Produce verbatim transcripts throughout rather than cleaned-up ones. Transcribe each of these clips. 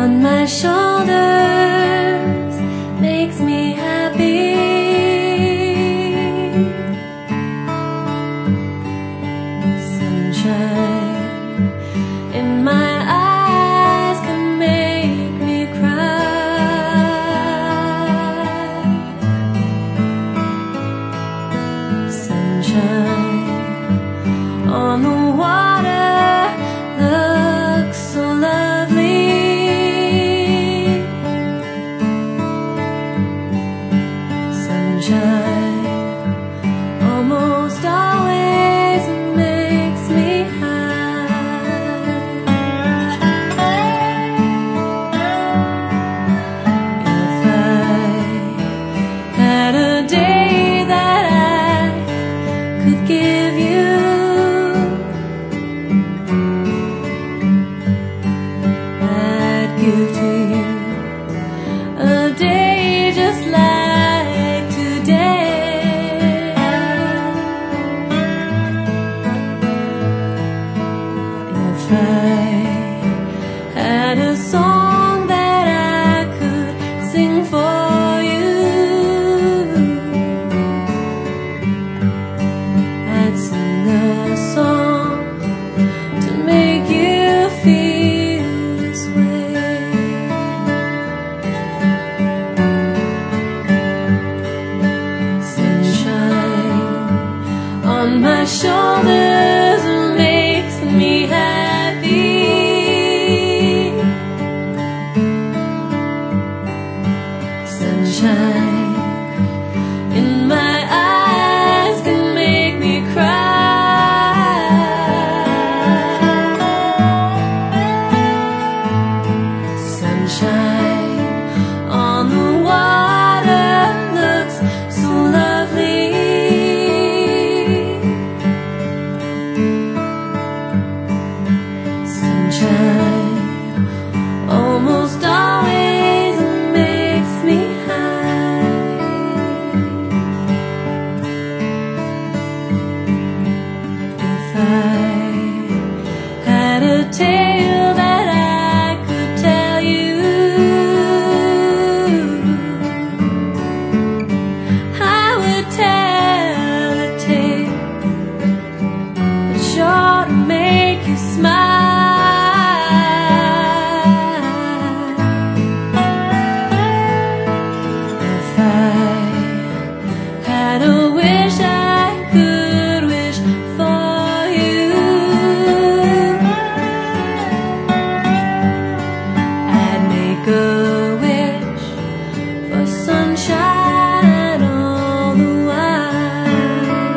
on my shoulders makes me happy. Sunshine in my eyes can make me cry. Sunshine on the water looks so lovely. Sunshine almost always makes me high. If I had a day that I could give you, I'd give to you a day just like today. If I had a song that I could sing for you, I'd sing a song to make you feel this way. Sunshine on my shoulders makes me happy. Sunshine in my eyes can make me cry. Sunshine on the water looks so lovely. Sunshine almost always makes me high. If I had a tale that I could tell you, I would tell a tale that's sure to make you smile. If I had a wish I could wish for you, I'd make a wish for sunshine all the while.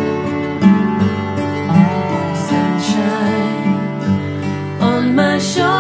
Sunshine on my shoulders